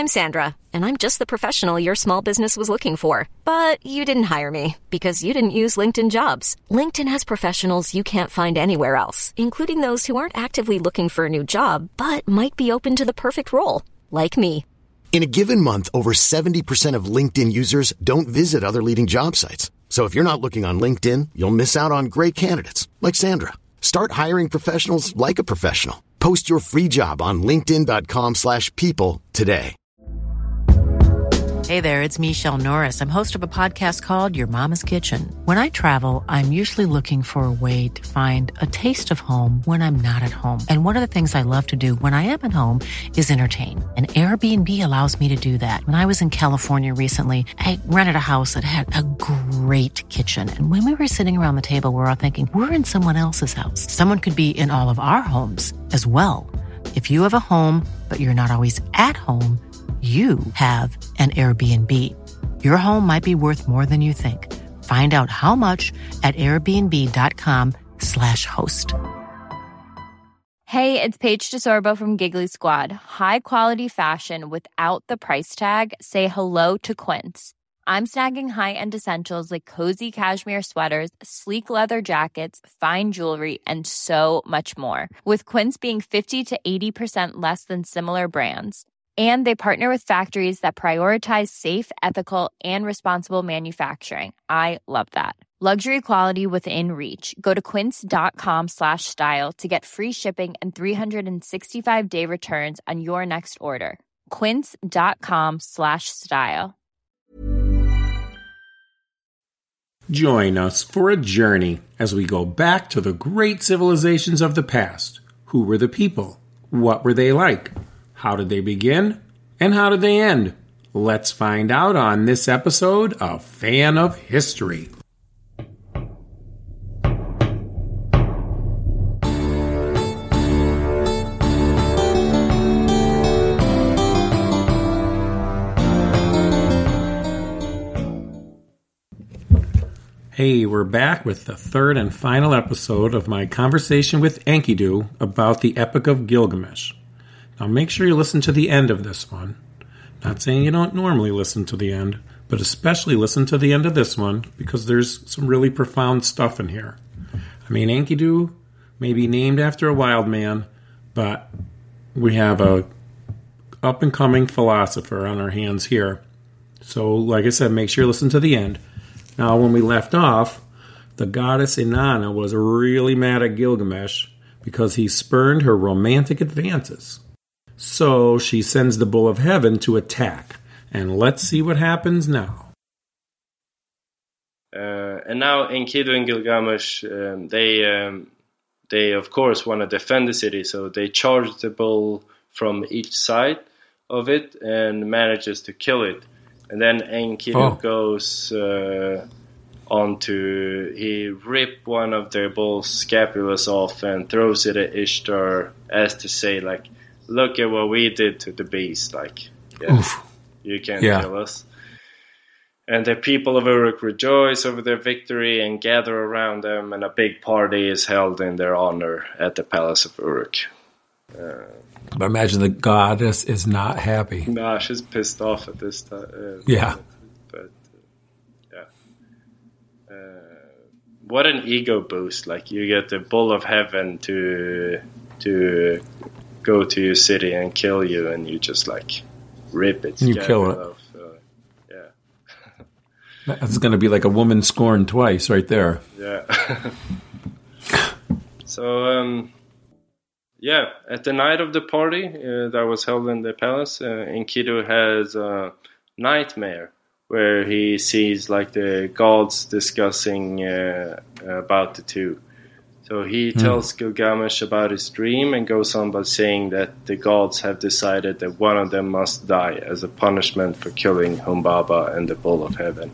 I'm Sandra, and I'm just the professional your small business was looking for. But you didn't hire me because you didn't use LinkedIn Jobs. LinkedIn has professionals you can't find anywhere else, including those who aren't actively looking for a new job, but might be open to the perfect role, like me. In a given month, over 70% of LinkedIn users don't visit other leading job sites. So if you're not looking on LinkedIn, you'll miss out on great candidates like Sandra. Start hiring professionals like a professional. Post your free job on linkedin.com/people today. Hey there, it's Michelle Norris. I'm host of a podcast called Your Mama's Kitchen. When I travel, I'm usually looking for a way to find a taste of home when I'm not at home. And one of the things I love to do when I am at home is entertain. And Airbnb allows me to do that. When I was in California recently, I rented a house that had a great kitchen. And when we were sitting around the table, we were all thinking, we're in someone else's house. Someone could be in all of our homes as well. If you have a home, but you're not always at home, you have an Airbnb. Your home might be worth more than you think. Find out how much at airbnb.com/host. Hey, it's Paige DeSorbo from Giggly Squad. High quality fashion without the price tag. Say hello to Quince. I'm snagging high-end essentials like cozy cashmere sweaters, sleek leather jackets, fine jewelry, and so much more. With Quince being 50 to 80% less than similar brands. And they partner with factories that prioritize safe, ethical, and responsible manufacturing. I love that. Luxury quality within reach. Go to quince.com/style to get free shipping and 365-day returns on your next order. Quince.com/style. Join us for a journey as we go back to the great civilizations of the past. Who were the people? What were they like? How did they begin? And how did they end? Let's find out on this episode of Fan of History. Hey, we're back with the third and final episode of my conversation with Enkidu about the Epic of Gilgamesh. Now make sure you listen to the end of this one. Not saying you don't normally listen to the end, but especially listen to the end of this one because there's some really profound stuff in here. I mean, Enkidu may be named after a wild man, but we have a up-and-coming philosopher on our hands here. So, like I said, make sure you listen to the end. Now, when we left off, the goddess Inanna was really mad at Gilgamesh because he spurned her romantic advances. So she sends the Bull of Heaven to attack. And let's see what happens now. And now Enkidu and Gilgamesh, they of course want to defend the city. So they charge the bull from each side of it and manages to kill it. And then Enkidu goes he ripped one of their bull's scapulas off and throws it at Ishtar as to say, like, look at what we did to the beast. Like, you can't kill us. And the people of Uruk rejoice over their victory and gather around them, and a big party is held in their honor at the palace of Uruk. But imagine the goddess is not happy. Nah, she's pissed off at this time. What an ego boost! Like, you get the Bull of Heaven to go to your city and kill you, and you just like rip it. You kill it. Off. That's going to be like a woman scorned twice, right there. Yeah. So, at the night of the party that was held in the palace, Enkidu has a nightmare where he sees like the gods discussing about the two. So he tells Gilgamesh about his dream and goes on by saying that the gods have decided that one of them must die as a punishment for killing Humbaba and the Bull of Heaven.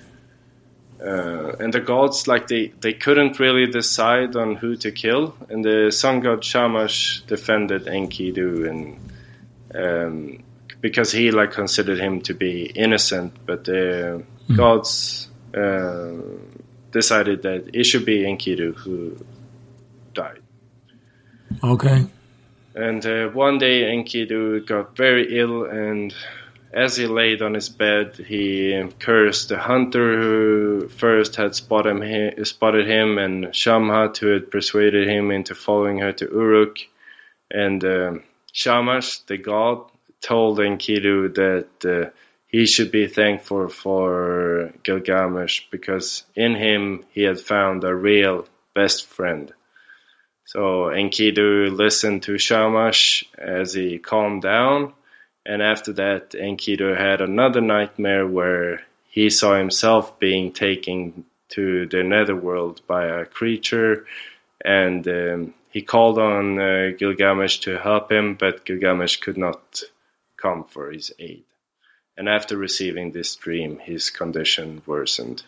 And the gods, like, they couldn't really decide on who to kill, and the sun god Shamash defended Enkidu, and because he like considered him to be innocent, but the gods decided that it should be Enkidu who died. Okay. And one day Enkidu got very ill, and as he laid on his bed, he cursed the hunter who first had spotted him, and Shamhat, who had persuaded him into following her to Uruk. And Shamash, the god, told Enkidu that he should be thankful for Gilgamesh, because in him he had found a real best friend. So Enkidu listened to Shamash as he calmed down, and after that Enkidu had another nightmare where he saw himself being taken to the netherworld by a creature, and he called on Gilgamesh to help him, but Gilgamesh could not come for his aid. And after receiving this dream, his condition worsened.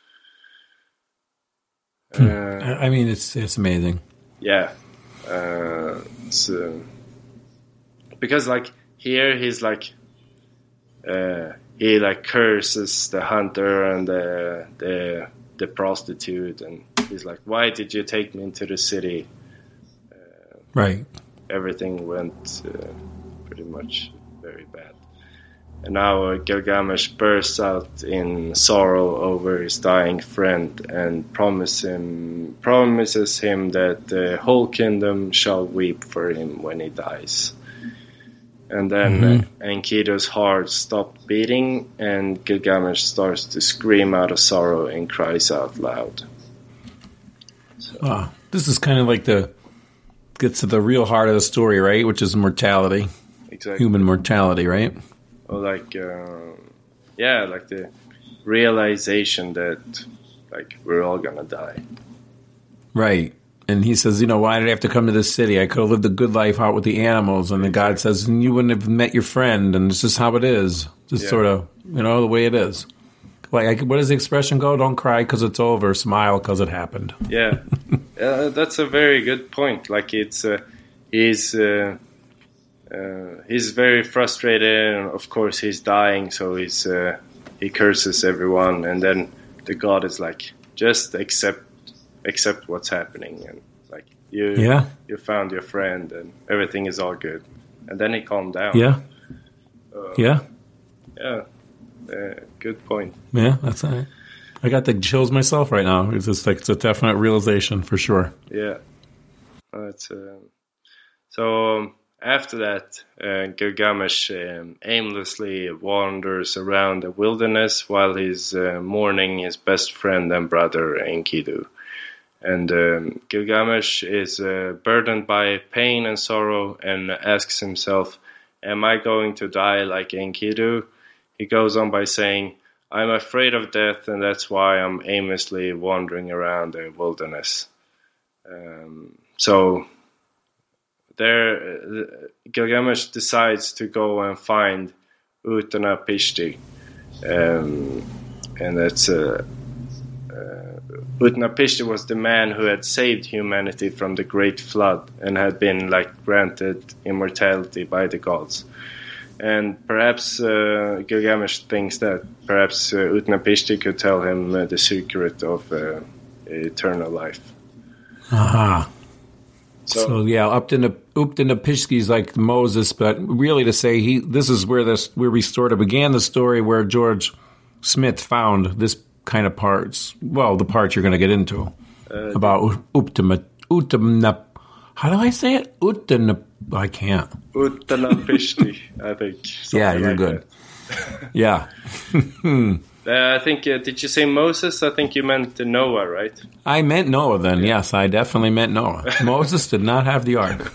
I mean, it's amazing. Yeah, it's, because like here he's like he like curses the hunter and the prostitute, and he's like, "Why did you take me into the city?" Right. Everything went pretty much very bad. And now Gilgamesh bursts out in sorrow over his dying friend and promises him that the whole kingdom shall weep for him when he dies. And then Enkidu's heart stopped beating, and Gilgamesh starts to scream out of sorrow and cries out loud. So. This is kind of like gets to the real heart of the story, right? Which is mortality. Exactly. Human mortality, right? Or like, like the realization that, like, we're all gonna die. Right. And he says, why did I have to come to this city? I could have lived a good life out with the animals. And the God says, and you wouldn't have met your friend. And it's just how it is. Just sort of, the way it is. Like, what does the expression go? Don't cry because it's over. Smile because it happened. Yeah. That's a very good point. Like, it's, he's very frustrated, and of course he's dying, so he curses everyone, and then the god is like, just accept what's happening, and like you found your friend, and everything is all good, and then he calmed down. Good point. Yeah, that's all right. I got the chills myself right now. It's just like, it's a definite realization for sure. Yeah, it's so. After that, Gilgamesh aimlessly wanders around the wilderness while he's mourning his best friend and brother Enkidu. And Gilgamesh is burdened by pain and sorrow and asks himself, am I going to die like Enkidu? He goes on by saying, I'm afraid of death, and that's why I'm aimlessly wandering around the wilderness. There, Gilgamesh decides to go and find Utnapishti, and that's Utnapishti was the man who had saved humanity from the Great Flood and had been granted immortality by the gods. And perhaps Gilgamesh thinks that perhaps Utnapishti could tell him the secret of eternal life. Aha. So Utnapishti is like Moses, but really to say this is where we sort of began the story, where George Smith found this kind of parts. Well, the parts you're going to get into about Utnapishti. How do I say it? I can't. Utnapishti, I think. Yeah, you're good. Yeah. I think, did you say Moses? I think you meant Noah, right? I meant Noah then, yes. I definitely meant Noah. Moses did not have the ark.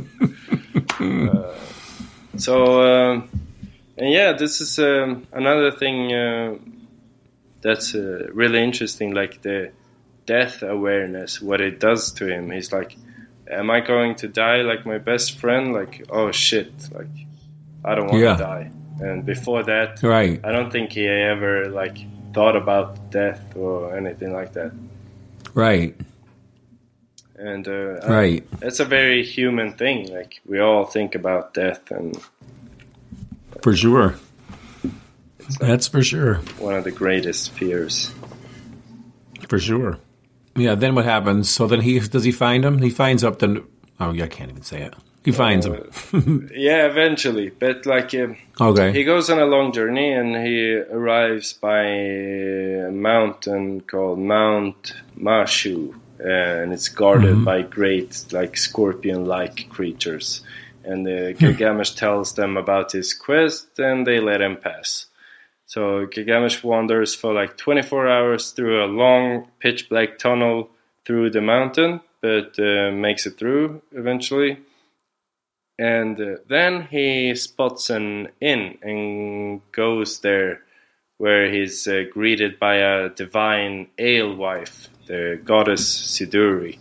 This is another thing that's really interesting, like the death awareness, what it does to him. He's like, am I going to die like my best friend? Like, oh shit, like, I don't want to die. And before that, right. I don't think he ever thought about death or anything like that. Right. And right. It's a very human thing. Like, we all think about death, and for sure. That's for sure. One of the greatest fears. For sure. Yeah. Then what happens? So then does he find him? He finds up I can't even say it. He finds him. Yeah, eventually. But Okay. he goes on a long journey and he arrives by a mountain called Mount Mashu. And it's guarded by great, scorpion-like creatures. And Gilgamesh tells them about his quest, and they let him pass. So Gilgamesh wanders for 24 hours through a long, pitch-black tunnel through the mountain, but makes it through eventually. And then he spots an inn and goes there, where he's greeted by a divine alewife, the goddess Siduri.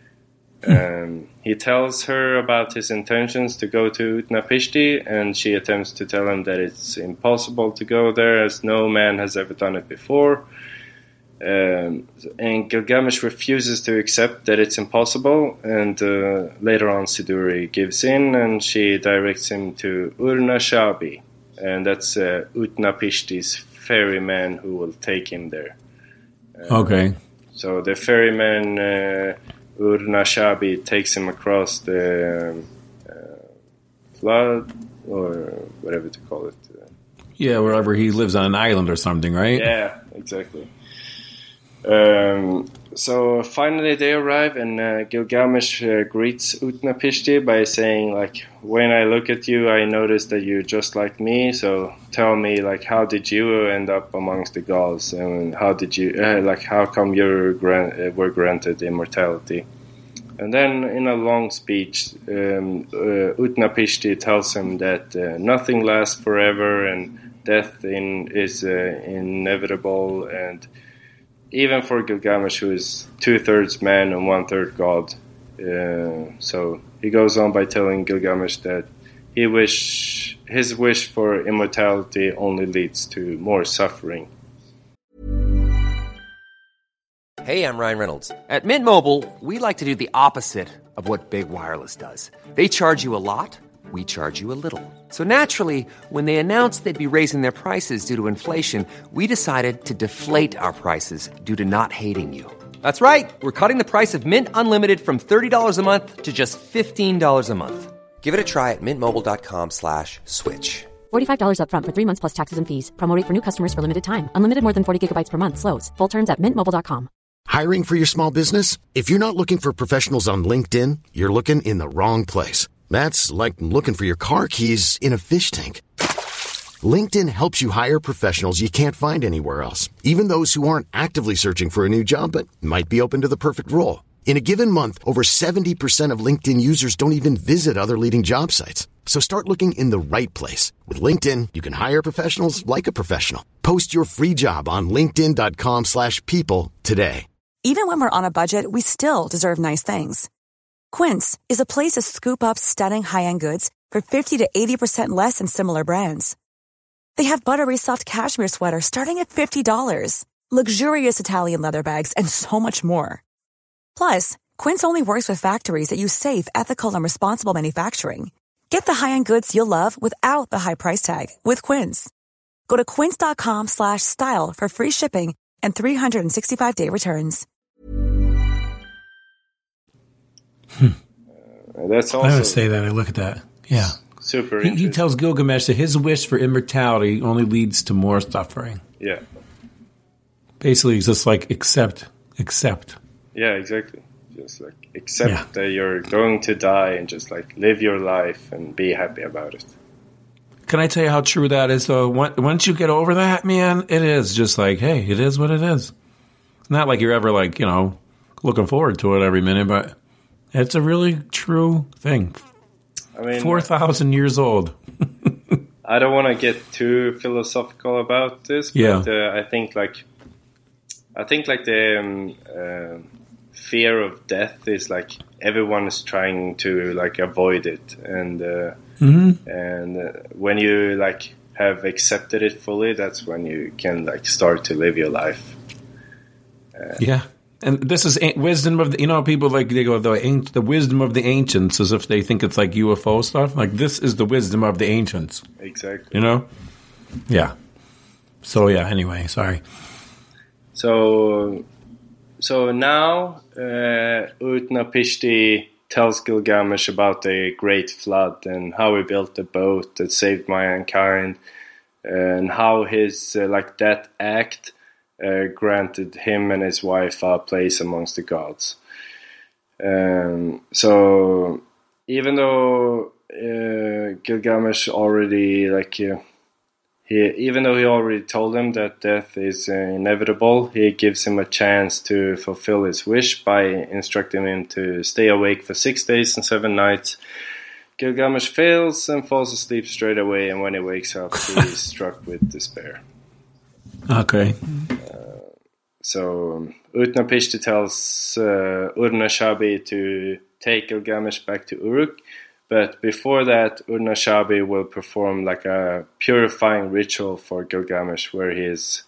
He tells her about his intentions to go to Utnapishti, and she attempts to tell him that it's impossible to go there, as no man has ever done it before. And Gilgamesh refuses to accept that it's impossible, and later on Siduri gives in, and she directs him to Urnashabi, and that's Utnapishti's ferryman who will take him there. Okay. So the ferryman Urnashabi takes him across the flood, or whatever to call it. Yeah, wherever he lives on an island or something, right? Yeah, exactly. So finally they arrive, and Gilgamesh greets Utnapishti by saying, when I look at you, I notice that you're just like me, so tell me, how did you end up amongst the gods, and how did you, how come you were granted immortality? And then in a long speech, Utnapishti tells him that nothing lasts forever, and death is inevitable, and even for Gilgamesh, who is 2/3 man and 1/3 god. So he goes on by telling Gilgamesh that his wish for immortality only leads to more suffering. Hey, I'm Ryan Reynolds. At Mint Mobile, we like to do the opposite of what Big Wireless does. They charge you a lot, we charge you a little. So naturally, when they announced they'd be raising their prices due to inflation, we decided to deflate our prices due to not hating you. That's right. We're cutting the price of Mint Unlimited from $30 a month to just $15 a month. Give it a try at mintmobile.com/switch. $45 up front for 3 months plus taxes and fees. Promo rate for new customers for limited time. Unlimited more than 40 gigabytes per month. Slows full terms at mintmobile.com. Hiring for your small business? If you're not looking for professionals on LinkedIn, you're looking in the wrong place. That's like looking for your car keys in a fish tank. LinkedIn helps you hire professionals you can't find anywhere else, even those who aren't actively searching for a new job but might be open to the perfect role. In a given month, over 70% of LinkedIn users don't even visit other leading job sites. So start looking in the right place. With LinkedIn, you can hire professionals like a professional. Post your free job on linkedin.com/people today. Even when we're on a budget, we still deserve nice things. Quince is a place to scoop up stunning high-end goods for 50 to 80% less than similar brands. They have buttery soft cashmere sweaters starting at $50, luxurious Italian leather bags, and so much more. Plus, Quince only works with factories that use safe, ethical, and responsible manufacturing. Get the high-end goods you'll love without the high price tag with Quince. Go to quince.com/style for free shipping and 365-day returns. That's also I would say that. I look at that. Yeah. super He interesting. tells Gilgamesh that his wish for immortality only leads to more suffering. Yeah. Basically, it's just accept. Yeah, exactly. Just accept that you're going to die and just live your life and be happy about it. Can I tell you how true that is, though? Once you get over that, man, it is just hey, it is what it is. It's not like you're ever looking forward to it every minute, but it's a really true thing. I mean, 4,000 years old. I don't want to get too philosophical about this, but I think the fear of death is everyone is trying to avoid it, and when you have accepted it fully, that's when you can start to live your life. And this is wisdom of the, people they go the wisdom of the ancients, as if they think it's UFO stuff. This is the wisdom of the ancients. Exactly. Yeah. So anyway, sorry. So now Utnapishti tells Gilgamesh about the great flood and how he built the boat that saved mankind, and how his that act granted him and his wife a place amongst the gods. So even though Gilgamesh already even though he already told him that death is inevitable, he gives him a chance to fulfill his wish by instructing him to stay awake for 6 days and 7 nights. Gilgamesh fails and falls asleep straight away, and when he wakes up, he is struck with despair. Okay. So Utnapishtim tells Ur-Nashabi to take Gilgamesh back to Uruk, but before that, Ur-Nashabi will perform like a purifying ritual for Gilgamesh, where he is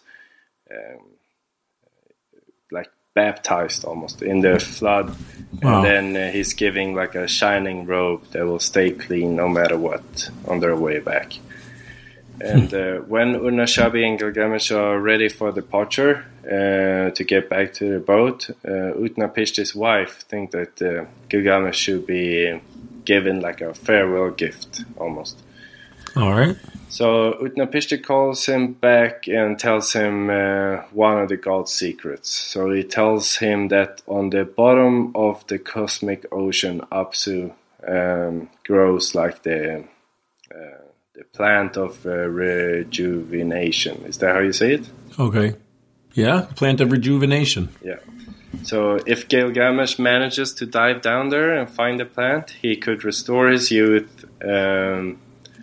baptized almost in the flood. Wow. And then he's giving like a shining robe that will stay clean no matter what on their way back. And when Ur-Nashabi and Gilgamesh are ready for departure to get back to the boat, Utnapishtim's wife thinks that Gilgamesh should be given like a farewell gift almost. All right. So Utnapishtim calls him back and tells him one of the god's secrets. So he tells him that on the bottom of the cosmic ocean, Apsu grows like the plant of rejuvenation. Is that how you say it? Okay. Yeah, plant of rejuvenation. Yeah. So if Gilgamesh manages to dive down there and find the plant, he could restore his youth and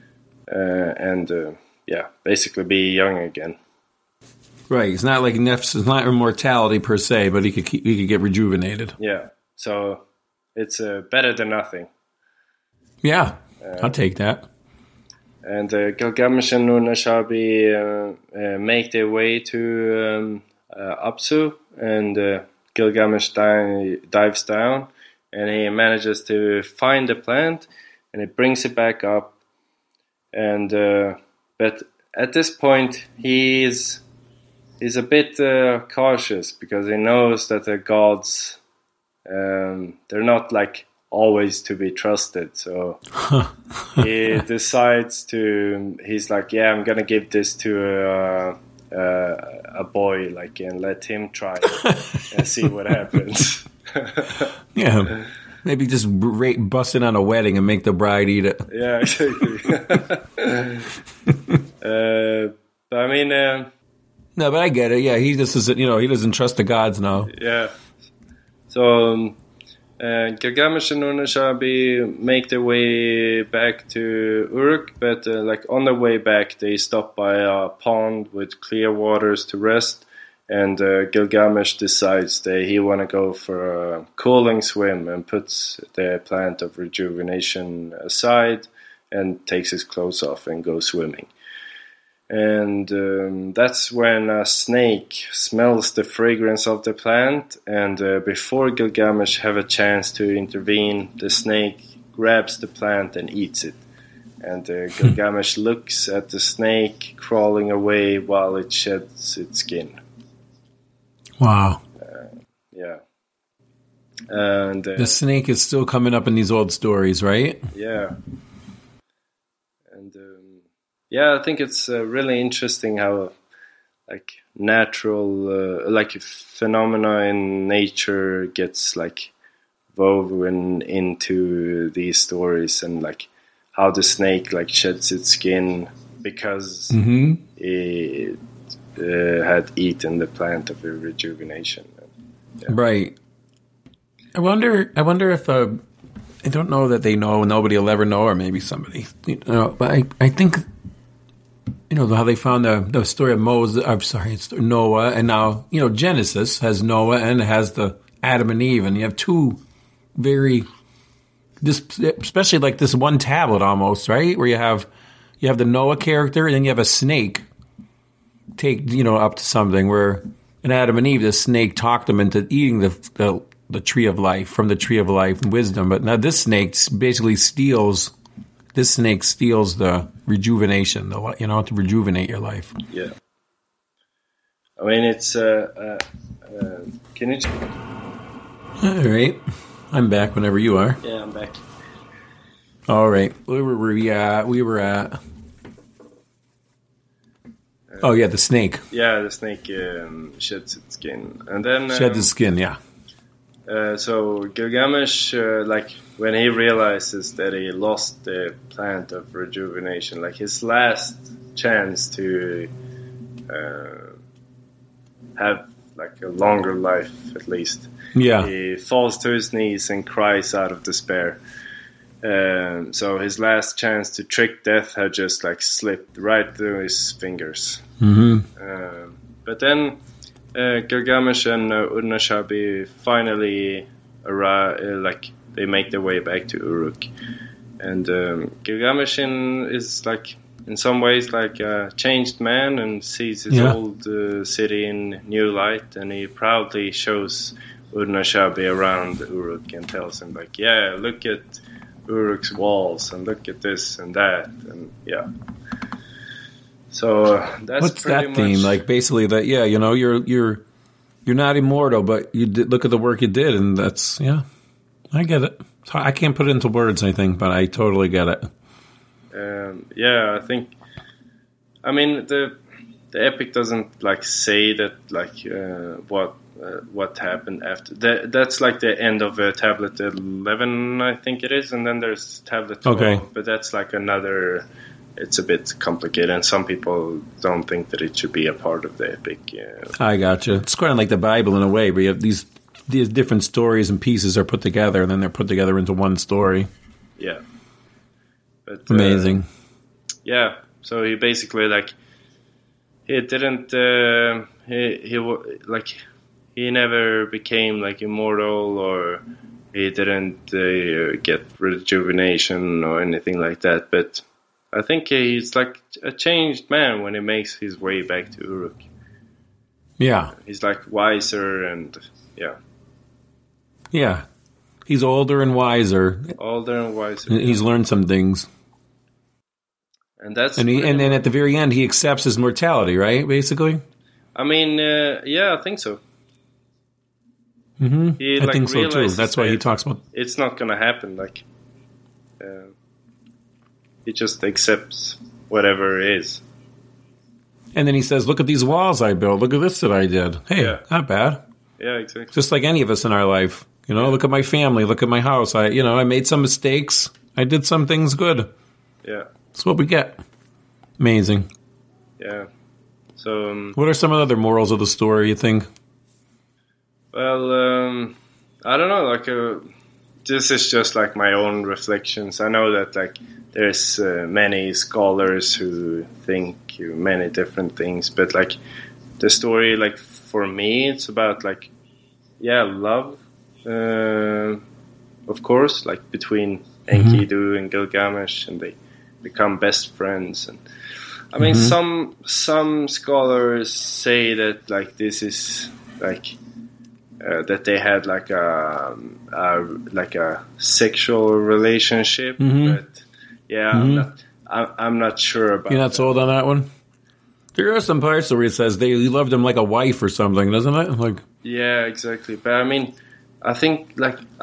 basically be young again. Right. It's not like it's not immortality per se, but he could get rejuvenated. Yeah. So it's better than nothing. Yeah, I'll take that. And Gilgamesh and Ur-Nashabi make their way to Apsu, and Gilgamesh dives down, and he manages to find the plant, and he brings it back up. And but at this point, he's a bit cautious, because he knows that the gods they're not like always to be trusted. So he decides to. He's like, yeah, I'm gonna give this to a boy, and let him try it and see what happens. Yeah, maybe just bust it on a wedding and make the bride eat it. Yeah, exactly. But I mean, no, but I get it. Yeah, he just isn't. He doesn't trust the gods now. Yeah. So Gilgamesh and Ur-Nashabi make their way back to Uruk, but on the way back, they stop by a pond with clear waters to rest. And Gilgamesh decides that he want to go for a cooling swim and puts the plant of rejuvenation aside and takes his clothes off and goes swimming. And that's when a snake smells the fragrance of the plant, and before Gilgamesh have a chance to intervene, the snake grabs the plant and eats it. And Gilgamesh looks at the snake crawling away while it sheds its skin. Wow. Yeah. And the snake is still coming up in these old stories, right? Yeah. And yeah, I think it's really interesting how natural phenomena in nature gets woven into these stories, and how the snake sheds its skin because it had eaten the plant of rejuvenation. Yeah. Right. I wonder if I don't know that they know. Nobody will ever know, or maybe somebody. But I think how they found the story of Moses. I'm sorry, it's Noah, and now Genesis has Noah and has the Adam and Eve, and you have two very especially this one tablet almost, right, where you have the Noah character, and then you have a snake take up to something where in Adam and Eve the snake talked them into eating the tree of life, from the tree of life and wisdom. But now this snake basically steals the rejuvenation, to rejuvenate your life. Yeah. I mean, it's can you? All right. I'm back whenever you are. Yeah, I'm back. All right. Where were we at? We were at... Oh, yeah, the snake. Yeah, the snake sheds its skin. And then... Sheds its skin, yeah. So Gilgamesh, when he realizes that he lost the plant of rejuvenation, like his last chance to have like a longer life at least, he falls to his knees and cries out of despair. So his last chance to trick death had just like slipped right through his fingers. Mm-hmm. But then Gilgamesh and Udnashabi finally arrive, they make their way back to Uruk. And Gilgamesh is like, in some ways, like a changed man and sees his old city in new light, and he proudly shows Udnashabi around Uruk and tells him, like, yeah, look at Uruk's walls and look at this and that, and yeah. So that's what's that theme? Like basically that, yeah, you know, you're not immortal, but you did, look at the work you did, and that's I get it. I can't put it into words, I think, but I totally get it. I think. I mean, the epic doesn't like say that like what happened after. That's like the end of tablet 11, I think it is, and then there's tablet 12. Okay. But that's like another. It's a bit complicated, and some people don't think that it should be a part of the epic. I gotcha. It's kind of like the Bible in a way, where you have these different stories and pieces are put together, and then they're put together into one story. Yeah. But, amazing. So he basically he didn't he never became like immortal, or he didn't get rejuvenation or anything like that, but I think he's like a changed man when he makes his way back to Uruk. Yeah. He's like wiser and Yeah. He's older and wiser. He's learned some things. And that's and then at the very end he accepts his mortality, right? Basically. I mean, I think so. Mm-hmm. I think so too. That's why he talks about it's not going to happen. He just accepts whatever it is. And then he says, "Look at these walls I built. Look at this that I did. Hey, not bad." Yeah, exactly. Just like any of us in our life, you know. Look at my family. Look at my house. I made some mistakes. I did some things good. Yeah. That's what we get. Amazing. Yeah. So, what are some of the other morals of the story, you think? Well, I don't know. This is just like my own reflections. I know that there's many scholars who think many different things, but the story, for me, it's about love, of course, between Enkidu and Gilgamesh, and they become best friends. And I mean, some scholars say that this is that they had a sexual relationship, but I'm not sure about. You're not sold on that one. There are some parts where it says he loved him like a wife or something, doesn't it? Yeah, exactly. But I mean, I think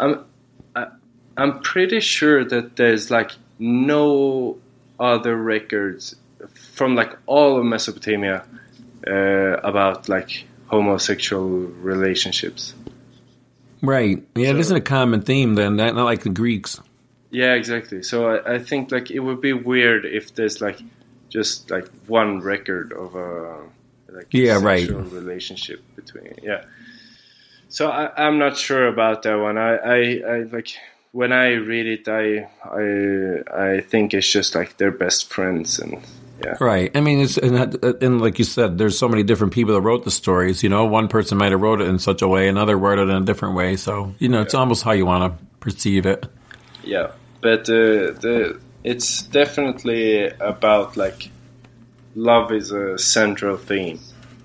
I'm pretty sure that there's no other records from all of Mesopotamia about homosexual relationships. Right. Yeah, it isn't a common theme then, not like the Greeks. Yeah, exactly. So I think it would be weird if there's just one record of a sexual relationship between. Yeah. So I'm not sure about that one. I when I read it, I think it's just they're best friends, and yeah. Right. I mean, and like you said, there's so many different people that wrote the stories. One person might have wrote it in such a way, another wrote it in a different way. So it's almost how you want to perceive it. Yeah, but it's definitely about love is a central theme.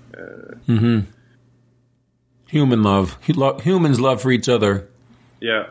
Human love. Humans' love for each other. Yeah.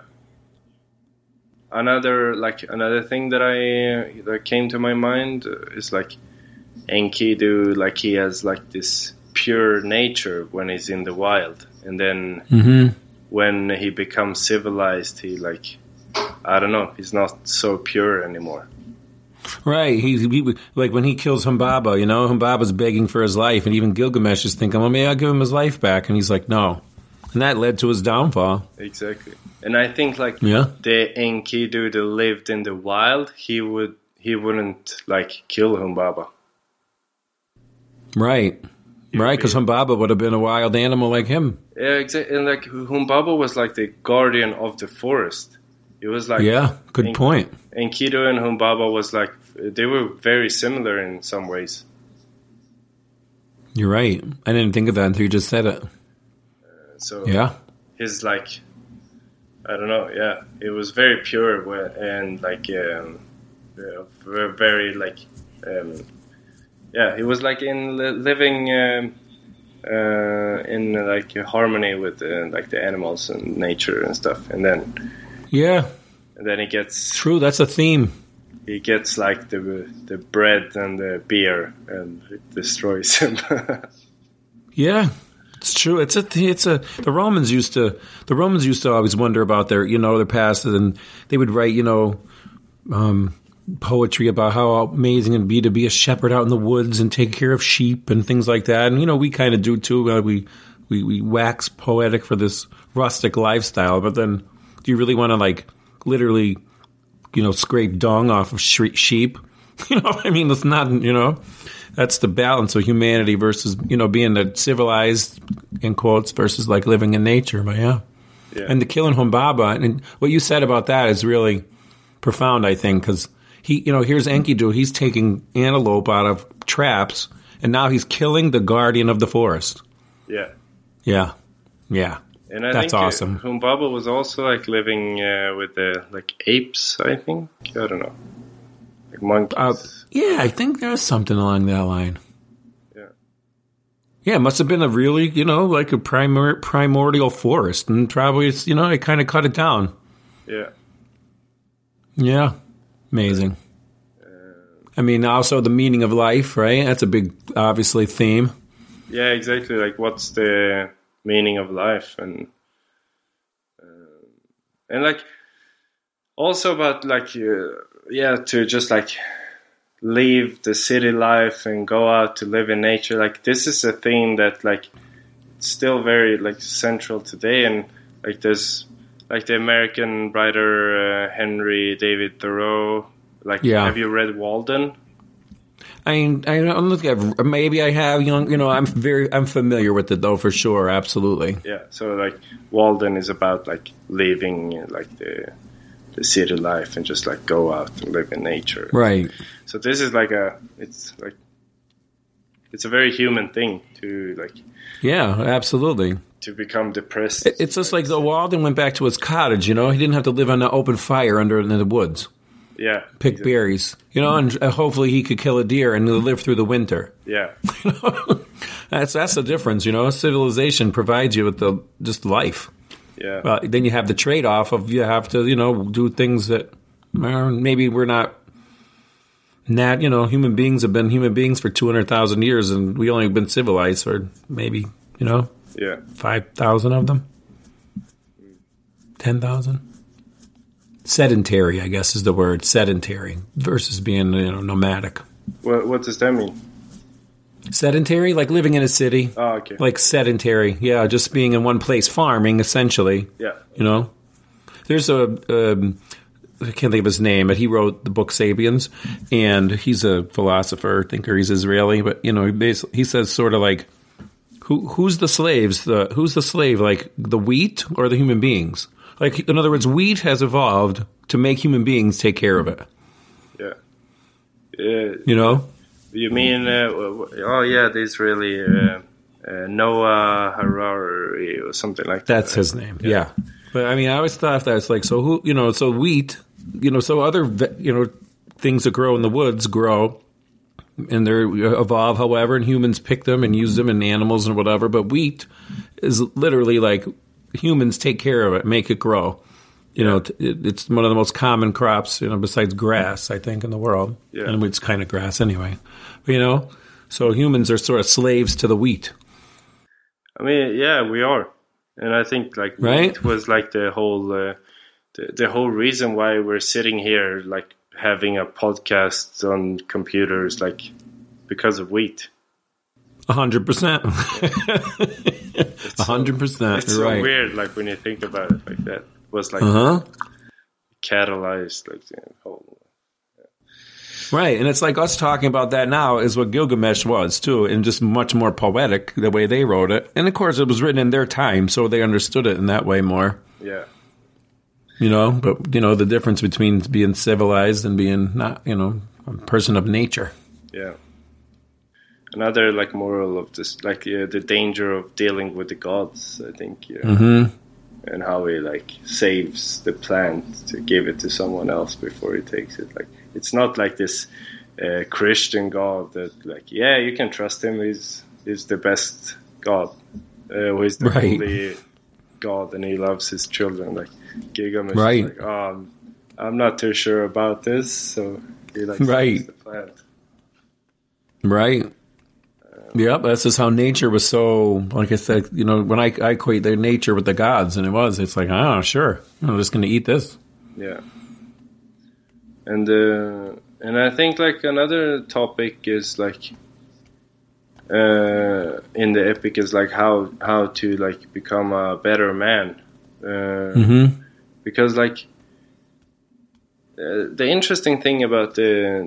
Another thing that came to my mind is Enkidu, he has this pure nature when he's in the wild, and then when he becomes civilized, he like, I don't know, he's not so pure anymore. Right. He like when he kills Humbaba, you know, Humbaba's begging for his life, and even Gilgamesh is thinking, well, maybe I'll give him his life back. And he's like, no. And that led to his downfall. Exactly. And I think like the Enkidu that lived in the wild, he wouldn't like kill Humbaba. Right. Right, because Humbaba would have been a wild animal like him. Yeah, exactly. And like Humbaba was like the guardian of the forest. It was like good point. Enkidu and Humbaba was like they were very similar in some ways. You're right. I didn't think of that until you just said it. His like, I don't know. Yeah, it was very pure and like very like he was like in living in like harmony with like the animals and nature and stuff, and then he gets true. That's a theme. He gets like the bread and the beer, and it destroys him. Yeah, it's true. The Romans used to always wonder about their past, and they would write poetry about how amazing it'd be to be a shepherd out in the woods and take care of sheep and things like that. And we kind of do too. We wax poetic for this rustic lifestyle, but then do you really want to like literally scrape dung off of sheep? I mean, it's not, that's the balance of humanity versus, being a civilized, in quotes, versus like living in nature. But yeah. And the killing Humbaba, and what you said about that is really profound, I think, because here's Enkidu, he's taking antelope out of traps, and now he's killing the guardian of the forest. Yeah. Yeah. Yeah. And I That's think awesome. Humbaba was also like living with the like apes, I think. I don't know. Like monkeys. Yeah, I think there's something along that line. Yeah. Yeah, it must have been a really, like a primordial forest, and probably it's, it kind of cut it down. Yeah. Yeah. Amazing. I mean, also the meaning of life, right? That's a big, obviously, theme. Yeah, exactly. Like, what's the meaning of life? And like, also about, like, to just, like, leave the city life and go out to live in nature. Like, this is a theme that, like, still very, like, central today. And, like, there's... like the American writer Henry David Thoreau. Like, have you read Walden? I don't look at. Maybe I have. I'm familiar with it though, for sure. Absolutely. Yeah. So like Walden is about like living like the city life and just like go out and live in nature. Right. So this is like it's a very human thing to like. Yeah, absolutely. To become depressed. It's just like the Walden went back to his cottage, He didn't have to live on an open fire in the woods. Yeah. Pick berries, and hopefully he could kill a deer and live through the winter. Yeah. That's the difference, Civilization provides you with just life. Yeah. Then you have the trade-off of you have to, do things that maybe we're not. Human beings have been human beings for 200,000 years, and we only have been civilized for maybe, 5,000 of them? 10,000? Sedentary, I guess, is the word. Sedentary versus being, nomadic. What does that mean? Sedentary, like living in a city. Oh, okay. Like sedentary, yeah, just being in one place, farming, essentially. Yeah. There's I can't think of his name, but he wrote the book Sapiens, and he's a philosopher, thinker. He's Israeli, but he says sort of like, who's the slaves? Who's the slave? Like the wheat or the human beings? Like, in other words, wheat has evolved to make human beings take care of it. Yeah. You mean? There's really Noah Harari or something like that. That's his name. Yeah. But I mean, I always thought that it's like, so who? So wheat. So other things that grow in the woods grow. And they evolve, however, and humans pick them and use them, and animals and whatever. But wheat is literally like humans take care of it, make it grow. It's one of the most common crops, besides grass, I think, in the world. Yeah. And it's kind of grass anyway. But, so humans are sort of slaves to the wheat. I mean, yeah, we are. And I think like Right? it was like the whole the whole reason why we're sitting here, like having a podcast on computers, like because of wheat. 100%. 100%. It's so right. weird, like when you think about it, like that was like catalyzed, like the whole. Right, and it's like us talking about that now is what Gilgamesh was, too, and just much more poetic, the way they wrote it. And, of course, it was written in their time, so they understood it in that way more. Yeah. You know, but, you know, the difference between being civilized and being not, you know, a person of nature. Yeah. Another, like, moral of this, like, the danger of dealing with the gods, I think, and how he, like, saves the plant to give it to someone else before he takes it. Like, it's not like this Christian God that, like, yeah, you can trust him. He's the best God. He's the only God, and he loves his children. Like Gilgamesh, is like, I'm not too sure about this, so he like saves the plant. Right. Yep, that's just how nature was so. Like I said, you know, when I equate their nature with the gods, and it's like, oh, sure, I'm just going to eat this. Yeah. And I think like another topic is like in the epic is like how to like become a better man, because like the interesting thing about the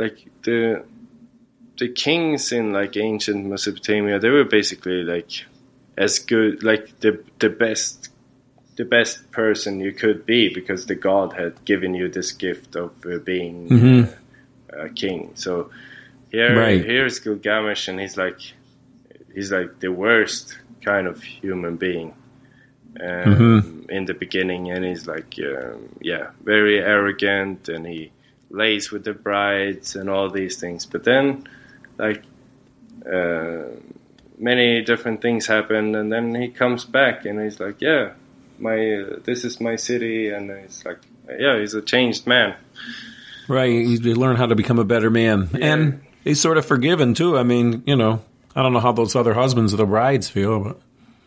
kings in like ancient Mesopotamia, they were basically like as good, like the best person you could be, because the god had given you this gift of being a king. So here's Gilgamesh, and he's like the worst kind of human being in the beginning, and he's like very arrogant, and he lays with the brides and all these things. But then like many different things happen, and then he comes back and he's like, this is my city, and it's like, he's a changed man. Right, you learn how to become a better man. Yeah. And he's sort of forgiven, too. I mean, you know, I don't know how those other husbands of the brides feel, but...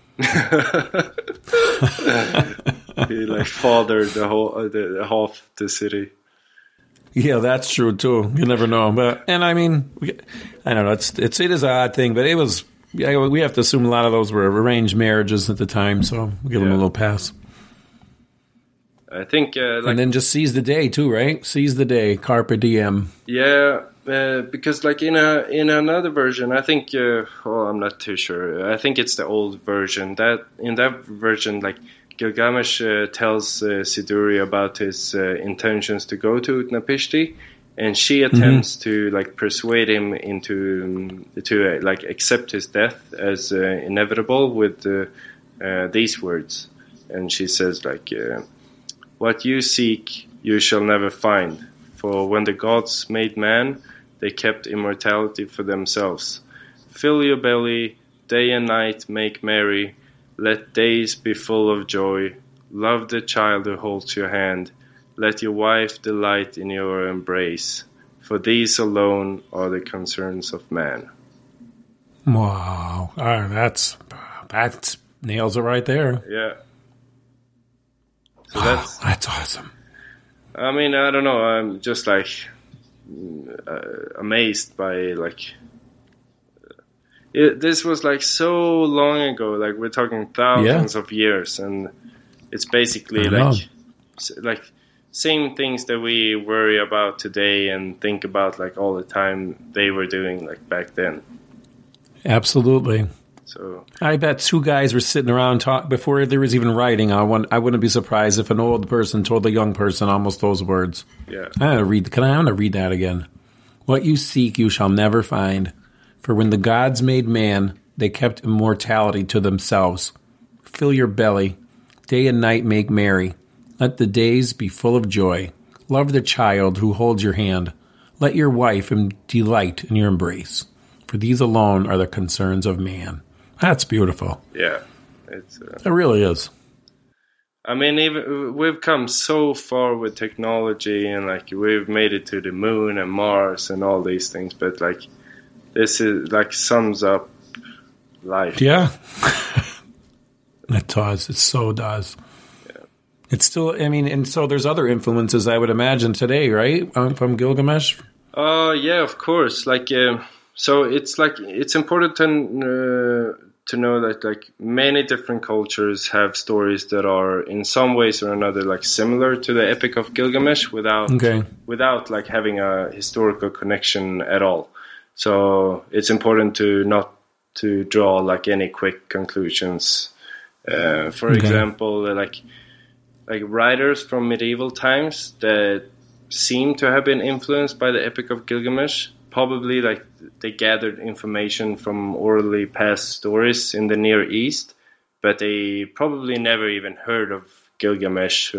He, like, fathered the half the city. Yeah, that's true, too. You never know. And, I mean, I don't know, it is an odd thing, but it was... Yeah, we have to assume a lot of those were arranged marriages at the time, so we'll give them a little pass. I think... and then just seize the day, too, right? Seize the day, carpe diem. Yeah, because like in another version, I think... I'm not too sure. I think it's the old version. In that version, like, Gilgamesh tells Siduri about his intentions to go to Utnapishti, and she attempts to like persuade him to like accept his death as inevitable with these words. And she says like, "What you seek, you shall never find. For when the gods made man, they kept immortality for themselves. Fill your belly, day and night make merry. Let days be full of joy. Love the child who holds your hand. Let your wife delight in your embrace. For these alone are the concerns of man." Wow. That's nails it right there. Yeah. So that's awesome. I mean, I don't know. I'm just like amazed by like... this was like so long ago. Like we're talking thousands of years, and it's basically like same things that we worry about today and think about like all the time, they were doing like back then. Absolutely. So I bet two guys were sitting around before there was even writing. I wouldn't be surprised if an old person told a young person almost those words. Yeah. I want to read that again. "What you seek, you shall never find. For when the gods made man, they kept immortality to themselves. Fill your belly, day and night make merry. Let the days be full of joy. Love the child who holds your hand. Let your wife delight in your embrace. For these alone are the concerns of man." That's beautiful. Yeah. It really is. I mean, even we've come so far with technology, and like we've made it to the moon and Mars and all these things, but like this is like sums up life. Yeah. It does. It so does. Yeah. It's still, I mean, and so there's other influences, I would imagine, today, right? From Gilgamesh? Yeah, of course. Like, so it's important to know that like many different cultures have stories that are in some ways or another like similar to the Epic of Gilgamesh without like having a historical connection at all. So it's important to not to draw like any quick conclusions. For example, like writers from medieval times that seem to have been influenced by the Epic of Gilgamesh, probably like they gathered information from orally passed stories in the Near East, but they probably never even heard of Gilgamesh.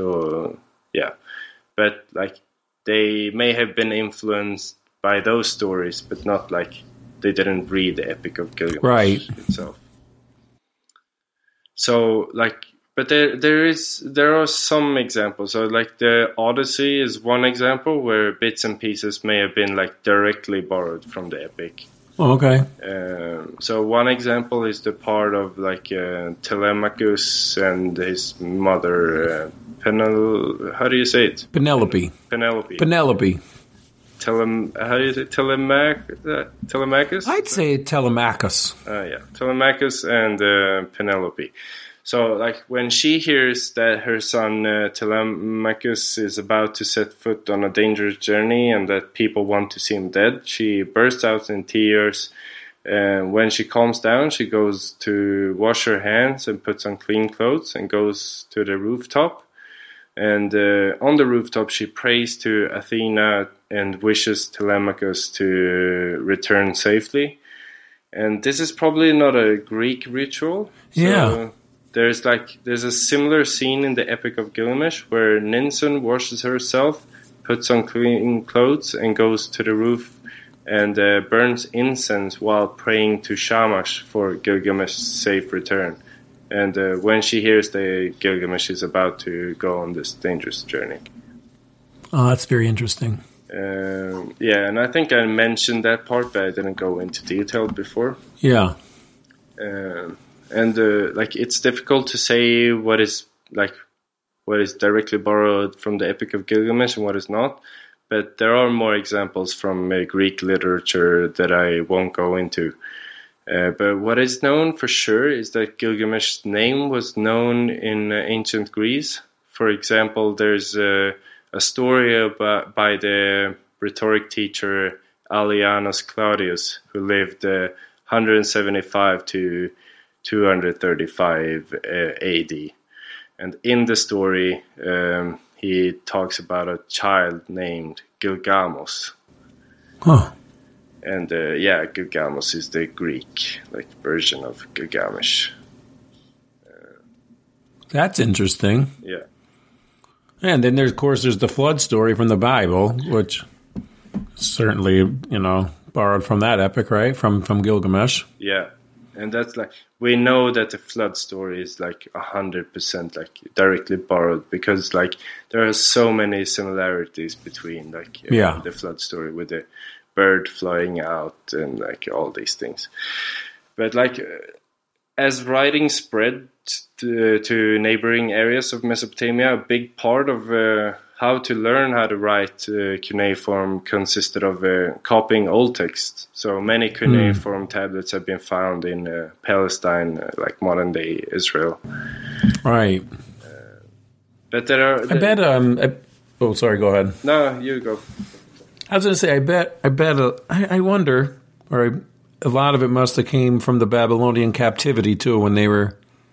But like they may have been influenced by those stories, but not like they didn't read the Epic of Gilgamesh itself. So like, but there are some examples. So like the Odyssey is one example where bits and pieces may have been like directly borrowed from the Epic. Oh, okay. So one example is the part of like Telemachus and his mother how do you say it? Penelope. How do you say Telemachus? I'd say Telemachus. Telemachus and Penelope. So, like, when she hears that her son Telemachus is about to set foot on a dangerous journey and that people want to see him dead, she bursts out in tears. And when she calms down, she goes to wash her hands and puts on clean clothes and goes to the rooftop. And on the rooftop, she prays to Athena and wishes Telemachus to return safely. And this is probably not a Greek ritual. So there's a similar scene in the Epic of Gilgamesh where Ninsun washes herself, puts on clean clothes, and goes to the roof and burns incense while praying to Shamash for Gilgamesh's safe return. And when she hears that Gilgamesh is about to go on this dangerous journey. Oh, that's very interesting. And I think I mentioned that part, but I didn't go into detail before. Yeah. Like it's difficult to say what is directly borrowed from the Epic of Gilgamesh and what is not, but there are more examples from Greek literature that I won't go into. But what is known for sure is that Gilgamesh's name was known in ancient Greece. For example, there's a story by the rhetoric teacher Aelianus Claudius, who lived 175 to 235 AD. And in the story, he talks about a child named Gilgamos. Huh. And Gilgamos is the Greek version of Gilgamesh. That's interesting. Yeah. And then there's the flood story from the Bible, which certainly, borrowed from that epic, right? From Gilgamesh. Yeah. And that's we know that the flood story is 100% directly borrowed because there are so many similarities between the flood story with the bird flying out and all these things. But as writing spread to neighboring areas of Mesopotamia, a big part of how to learn how to write cuneiform consisted of copying old texts. So many cuneiform tablets have been found in Palestine, modern-day Israel. Right. But there are... sorry, go ahead. No, you go. I was going to say, I wonder, or a lot of it must have came from the Babylonian captivity, too, when they were,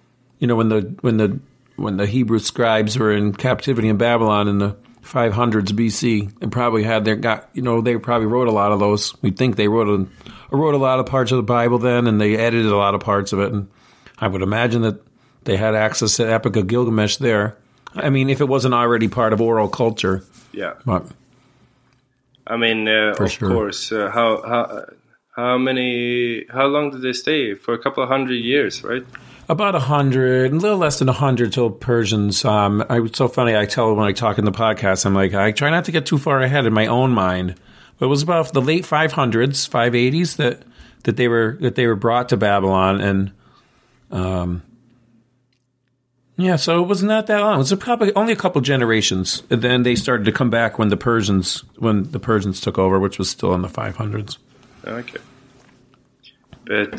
when the Hebrew scribes were in captivity in Babylon in the 500s BC, and probably they probably wrote a lot of those. We'd think they wrote a lot of parts of the Bible then, and they edited a lot of parts of it. And I would imagine that they had access to the Epic of Gilgamesh there. I mean, if it wasn't already part of oral culture. Yeah. But, I mean, of course. How long did they stay? For a couple of 100 years, right? About 100, a little less than 100 till Persians. It's so funny. I tell when I talk in the podcast, I'm like, I try not to get too far ahead in my own mind. But it was about the late 500s, 580s that they were brought to Babylon, and Yeah, so it was not that long. It was probably only a couple generations. And then they started to come back when the Persians took over, which was still in the 500s. Okay. But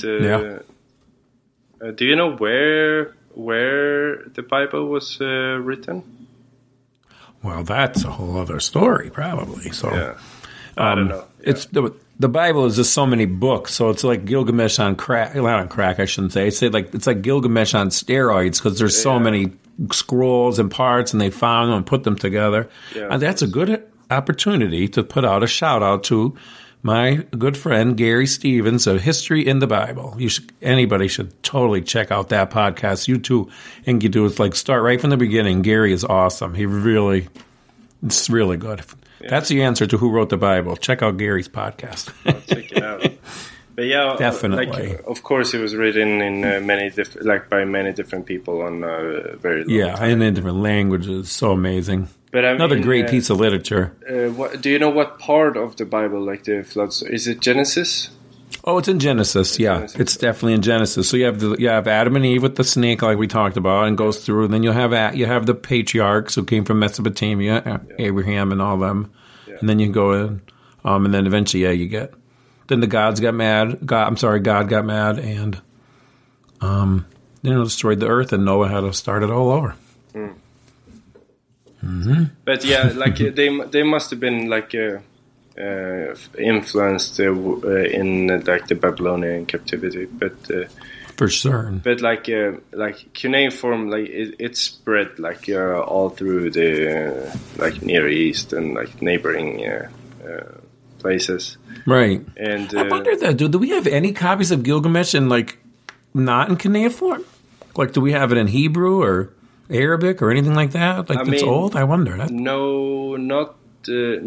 do you know where the Bible was written? Well, that's a whole other story, probably. So yeah. I don't know. Yeah. It's the Bible is just so many books, so it's like Gilgamesh on crack. Not on crack, I shouldn't say. It's like Gilgamesh on steroids because there's so many scrolls and parts, and they found them and put them together. Yeah, and that's a good opportunity to put out a shout out to my good friend Gary Stevens of History in the Bible. Anybody should totally check out that podcast. You too, Enkidu. It's like start right from the beginning. Gary is awesome. It's really good. Yeah. That's the answer to who wrote the Bible. Check out Gary's podcast. I'll check it out. But yeah, definitely. Of course, it was written in by many different people on very long time. And in different languages. So amazing. But another great piece of literature. Do you know what part of the Bible, like the floods? Is it Genesis? Oh, it's in Genesis. Yeah, it's definitely in Genesis. So you have Adam and Eve with the snake, like we talked about, and goes through. And then you have the patriarchs who came from Mesopotamia, Abraham and all them. Yeah. And then you go in, and then eventually, you get. Then the gods got mad. God got mad and, destroyed the earth, and Noah had to start it all over. Mm. Mm-hmm. But yeah, like they must have been like. Influenced in like the Babylonian captivity, but for certain. But like cuneiform, like it spread like all through the like Near East and like neighboring places. Right. And I wonder though, do we have any copies of Gilgamesh in like not in cuneiform? Like, do we have it in Hebrew or Arabic or anything like that? Like that's old. I wonder. No, not the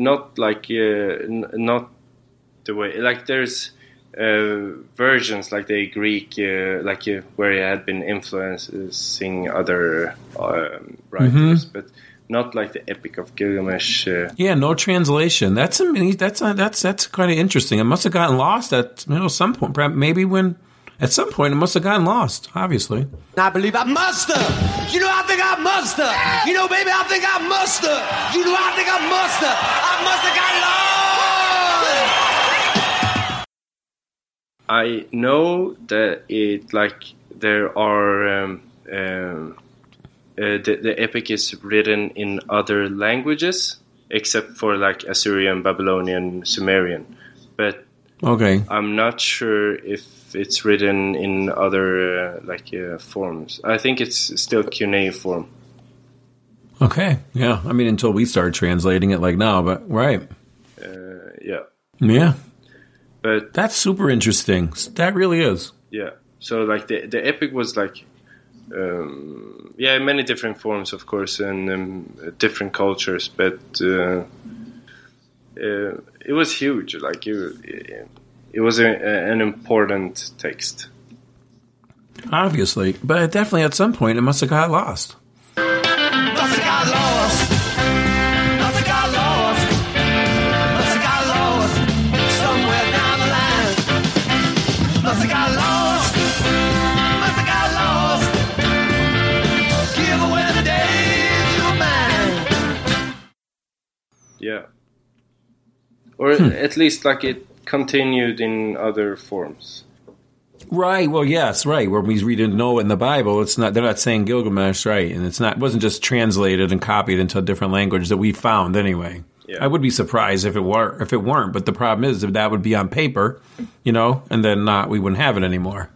way, like there's versions like the Greek where it had been influencing other writers, but not like the Epic of Gilgamesh. No translation. That's kind of interesting. It must have gotten lost at some point. Perhaps maybe at some point it must have gotten lost. Obviously, I believe I must have. I think I must have. Baby, I think I must have. I think I must have. I must have got lost. I know that there are the epic is written in other languages except for like Assyrian, Babylonian, Sumerian, but I'm not sure if it's written in other forms. I think it's still cuneiform. Okay, yeah. I mean, until we start translating it like now, but right. Yeah. But that's super interesting. That really is. Yeah. So like the epic was like, many different forms, of course, and different cultures, but it was huge. Like it was an important text. Obviously, but definitely at some point it must have got lost. Must have got lost. Must have got lost. Must have got lost somewhere down the line. Must have got lost. Must have got lost. Give away the days you were mine. Yeah. Or at least like it continued in other forms. Right. Well, yes. Right. When we read Noah in the Bible, they're not saying Gilgamesh, right? And it wasn't just translated and copied into a different language that we found anyway. Yeah. I would be surprised if it weren't. But the problem is that would be on paper, and then we wouldn't have it anymore.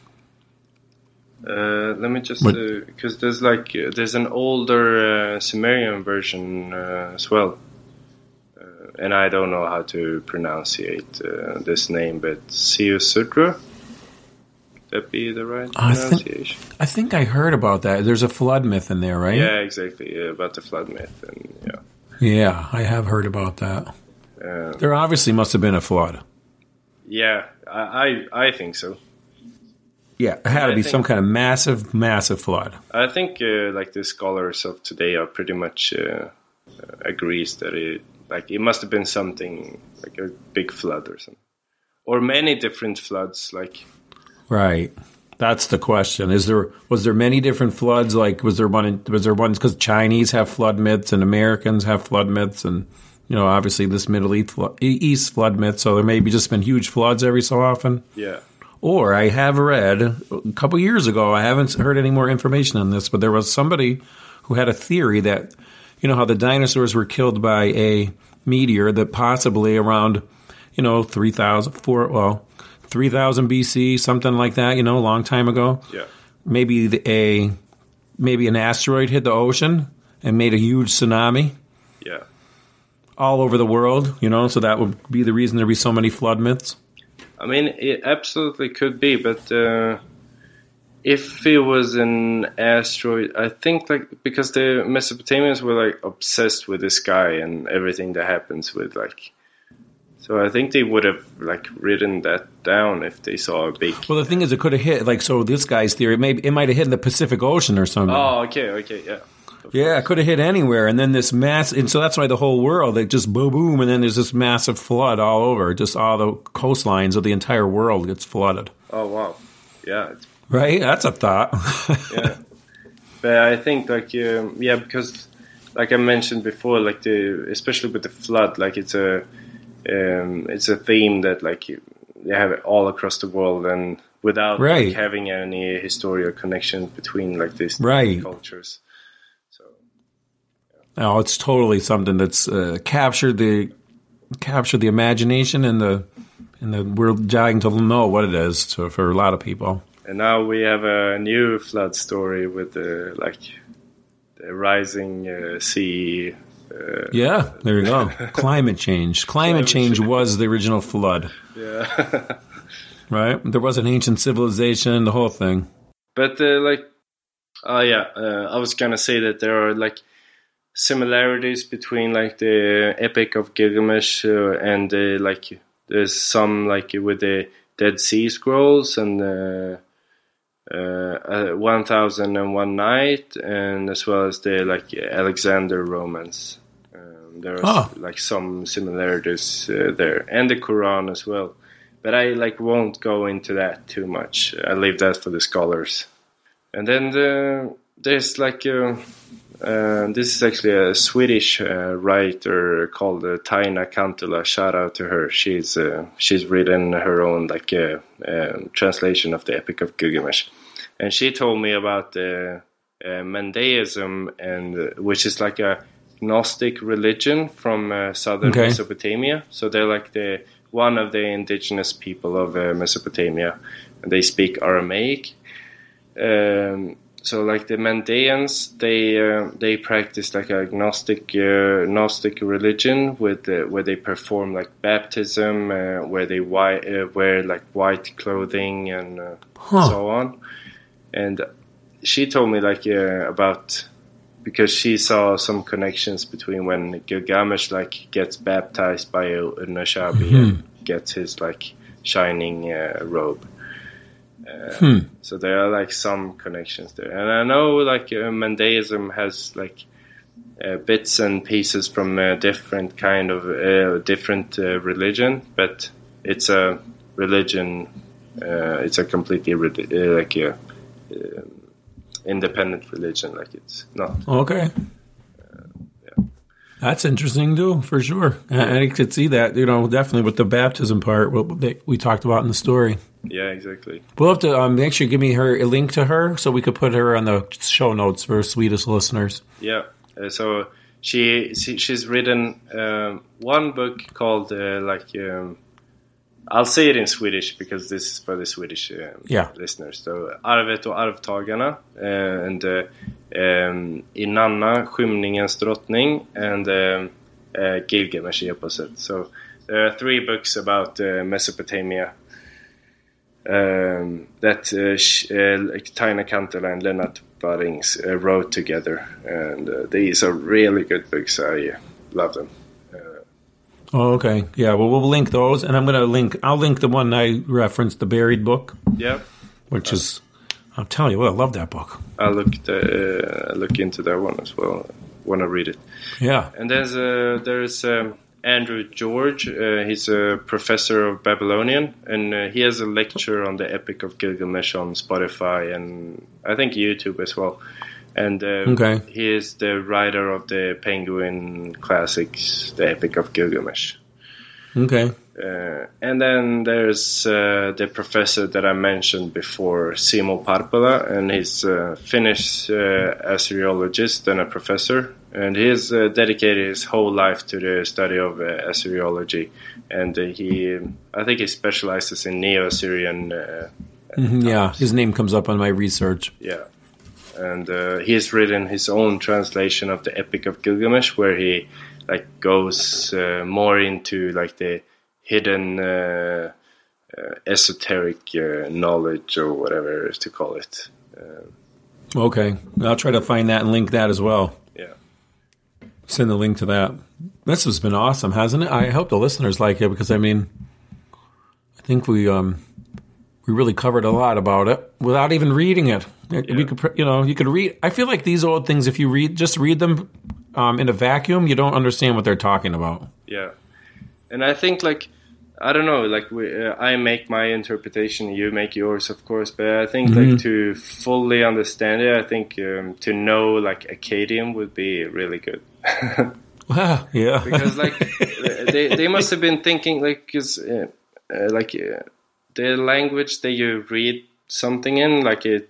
Let me just because there's an older Sumerian version as well. And I don't know how to pronunciate this name, but Ziusudra. That be the right pronunciation? I think I heard about that. There's a flood myth in there, right? Yeah, exactly. About the flood myth, and yeah, I have heard about that. There obviously must have been a flood. Yeah, I think so. Yeah, it had to be some kind of massive, massive flood. I think the scholars of today are pretty much agrees that it must have been something like a big flood or something, or many different floods, like. Right. That's the question. Was there many different floods? Like, was there ones because Chinese have flood myths and Americans have flood myths, and obviously this Middle East flood myth. So there maybe just been huge floods every so often. Yeah. Or I have read a couple years ago. I haven't heard any more information on this, but there was somebody who had a theory that how the dinosaurs were killed by a meteor that possibly around 3000 BC, something like that, a long time ago. Yeah. Maybe an asteroid hit the ocean and made a huge tsunami. Yeah. All over the world, so that would be the reason there'd be so many flood myths. I mean, it absolutely could be, but if it was an asteroid, I think because the Mesopotamians were obsessed with the sky and everything that happens with so I think they would have written that down if they saw a big. Well, the thing is, it could have hit so this guy's theory, it might have hit in the Pacific Ocean or something. Oh, okay, yeah. Yeah, it could have hit anywhere, and then this and so that's why the whole world, it just boom, and then there's this massive flood all over. Just all the coastlines of the entire world gets flooded. Oh wow, yeah. Right, that's a thought. Yeah, but I think because I mentioned before, especially with the flood, it's a theme that they have it all across the world, and without having any historical connection between these cultures. So, yeah. Oh, it's totally something that's captured the imagination, and we're dying to know what it is for a lot of people. And now we have a new flood story with the rising sea. Yeah, there you go. Climate change. Climate change was the original flood. Yeah. Right? There was an ancient civilization, the whole thing. But I was going to say that there are similarities between the Epic of Gilgamesh and there's some with the Dead Sea Scrolls and 1001 Night, and as well as the Alexander Romance. There are some similarities there, and the Quran as well. But I won't go into that too much. I leave that for the scholars. And then there's this is actually a Swedish writer called Taina Kantula. Shout out to her. She's written her own translation of the Epic of Gilgamesh, and she told me about Mandaeism, and which is a Gnostic religion from southern Mesopotamia. So they're one of the indigenous people of Mesopotamia, and they speak Aramaic. So the Mandaeans, they practice a Gnostic religion where they perform baptism, where they wear white clothing and so on. And she told me about, because she saw some connections between when Gilgamesh gets baptized by Urnashabi and gets his shining robe. So there are some connections there, and I know Mandaeism has bits and pieces from different kind of different religion, but it's a religion. It's a completely independent religion. It's not okay. That's interesting too, for sure. I could see that, definitely with the baptism part, what we talked about in the story. Yeah, exactly. We'll have to make sure you give me a link to her so we could put her on the show notes for Swedish listeners. Yeah. So she's written one book called I'll say it in Swedish because this is for the Swedish listeners. So Arvet och arvtagarna, and Inanna, skymningens drottning, and Gilgamesh-eposet. So there are 3 books about Mesopotamia that Taina Kantula and Lennart Barings wrote together, and these are really good books. I love them. Oh, okay. Yeah, well, we'll link those, and I'll link the one I referenced, the Buried book. Yeah. Which is, I'll tell you what, I love that book. I'll look into that one as well. Want to read it. Yeah. And there's Andrew George. He's a professor of Babylonian, and he has a lecture on the Epic of Gilgamesh on Spotify and I think YouTube as well. And he is the writer of the Penguin classics, the Epic of Gilgamesh. Okay. And then there's the professor that I mentioned before, Simo Parpala, and he's a Finnish Assyriologist and a professor. And he's dedicated his whole life to the study of Assyriology. And I think he specializes in Neo-Assyrian. Yeah, his name comes up on my research. Yeah. And he has written his own translation of the Epic of Gilgamesh, where he goes more into the hidden esoteric knowledge or whatever to call it. Okay, I'll try to find that and link that as well. Yeah, send the link to that. This has been awesome, hasn't it? I hope the listeners like it because I think we really covered a lot about it without even reading it. Yeah. We could, you could read. I feel like these old things, if you read them in a vacuum, you don't understand what they're talking about. Yeah, and I think I don't know, I make my interpretation, you make yours, of course, but I think to fully understand it, I think to know Akkadian would be really good. Wow, yeah. Because they must have been thinking because the language that you read something in,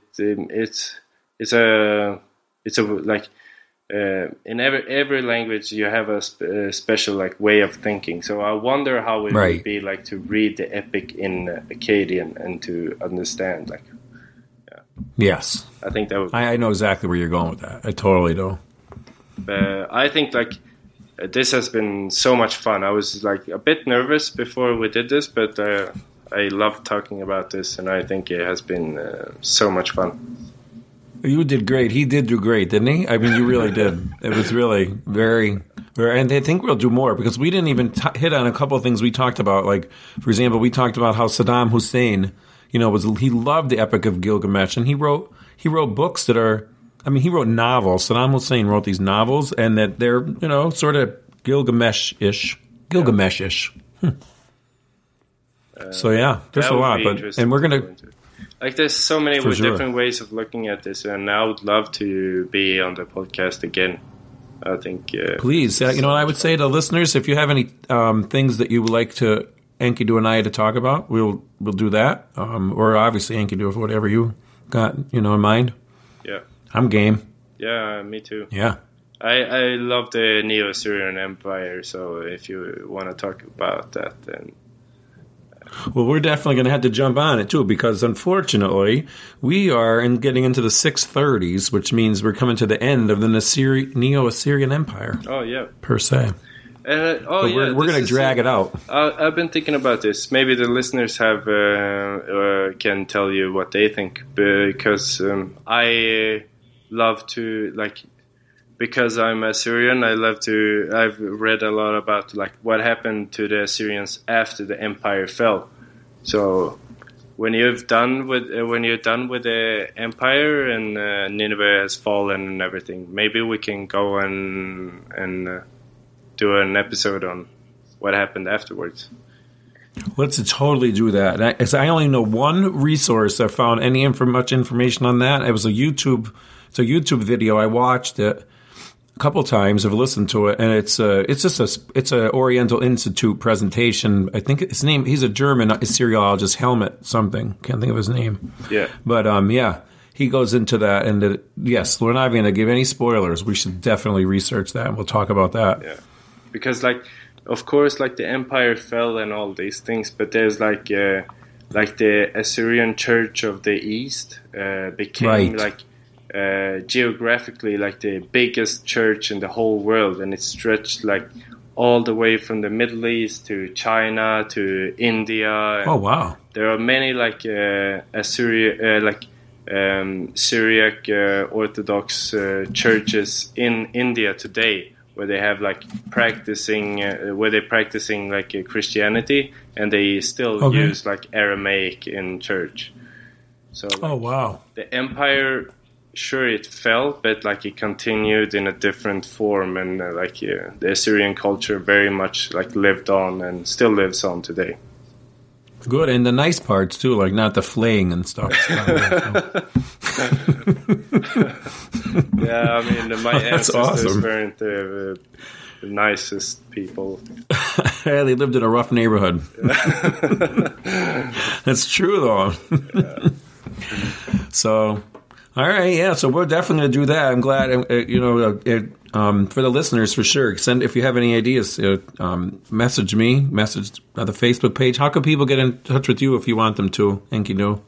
in every language you have a special way of thinking. So I wonder how it would be to read the epic in Akkadian and to understand. Yes, I think that would. I know exactly where you're going with that. I totally do. I think this has been so much fun. I was a bit nervous before we did this, but I love talking about this, and I think it has been so much fun. You did great. He did do great, didn't he? I mean, you really did. It was really very, very... And I think we'll do more because we didn't even hit on a couple of things we talked about. For example, we talked about how Saddam Hussein, he loved the Epic of Gilgamesh, and he wrote books that are... he wrote novels. Saddam Hussein wrote these novels, and that they're, sort of Gilgamesh-ish. So, yeah, there's a lot. And we're going to... there's so many different ways of looking at this, and I would love to be on the podcast again. I think... Please. What I would say to listeners, if you have any things that you would like Enkidu and I to talk about, we'll do that. Or obviously Enkidu, whatever you got, in mind. Yeah. I'm game. Yeah, me too. Yeah. I love the Neo-Assyrian Empire, so if you want to talk about that, then... Well, we're definitely going to have to jump on it, too, because unfortunately, we are getting into the 630s, which means we're coming to the end of the Neo-Assyrian Empire. Oh, yeah. Per se. We're going to drag it out. I've been thinking about this. Maybe the listeners can tell you what they think, because I love to, because I'm Assyrian, I've read a lot about what happened to the Assyrians after the empire fell. So when you're done with the empire and Nineveh has fallen and everything, maybe we can go and do an episode on what happened afterwards. Let's totally do that. As I only know one resource I found much information on that. It was a YouTube video. I watched it a couple times. I've listened to it, and it's an Oriental Institute presentation. I think his name. He's a German Assyriologist, Helmut something. Can't think of his name. Yeah. But yeah, he goes into that, and yes, we're not going to give any spoilers. We should definitely research that, and we'll talk about that. Yeah, because of course, the empire fell and all these things, but there's the Assyrian Church of the East became geographically the biggest church in the whole world, and it stretched all the way from the Middle East to China to India. Oh wow! There are many Syriac Orthodox churches in India today, where they have practicing Christianity, and they still use Aramaic in church. So oh wow! The empire sure it fell, but like it continued in a different form, and the Assyrian culture very much like lived on and still lives on today. Good, and the nice parts too, like not the flaying and stuff. Yeah, I mean, my That's ancestors awesome. weren't the nicest people. Yeah, they lived in a rough neighborhood. That's true, though. Yeah. So, all right, yeah. So we're definitely going to do that. I'm glad, for the listeners, for sure. Send if you have any ideas. Message me. Message the Facebook page. How can people get in touch with you if you want them to? Enkidu.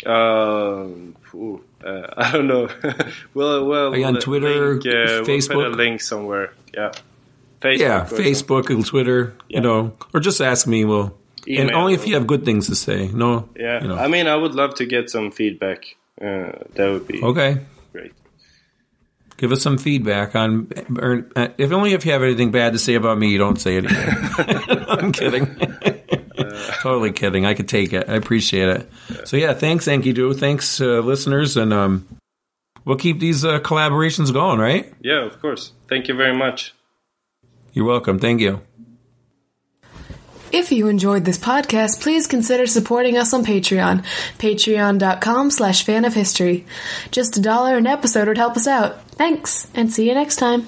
I don't know. Well, are you on Twitter, Facebook? We'll put a link somewhere. Yeah. Facebook and Twitter. Yeah. Or just ask me. We'll. Email. And only if you have good things to say. No. Yeah. I mean, I would love to get some feedback. That would be okay. Great. Give us some feedback on. If only if you have anything bad to say about me, you don't say anything. I'm kidding. Totally kidding. I could take it. I appreciate it. Yeah. So yeah, thanks, Enkidu. Thanks, listeners, and we'll keep these collaborations going, right? Yeah, of course. Thank you very much. You're welcome. Thank you. If you enjoyed this podcast, please consider supporting us on Patreon. Patreon.com/fanofhistory. Just $1 an episode would help us out. Thanks, and see you next time.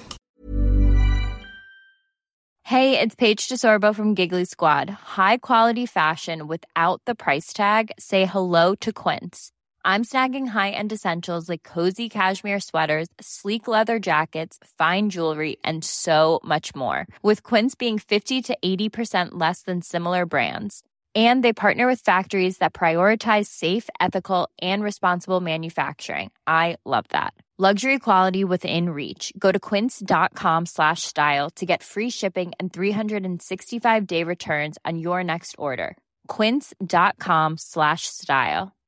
Hey, it's Paige DeSorbo from Giggly Squad. High quality fashion without the price tag. Say hello to Quince. I'm snagging high-end essentials like cozy cashmere sweaters, sleek leather jackets, fine jewelry, and so much more. With Quince being 50 to 80% less than similar brands. And they partner with factories that prioritize safe, ethical, and responsible manufacturing. I love that. Luxury quality within reach. Go to quince.com/style to get free shipping and 365-day returns on your next order. Quince.com/style.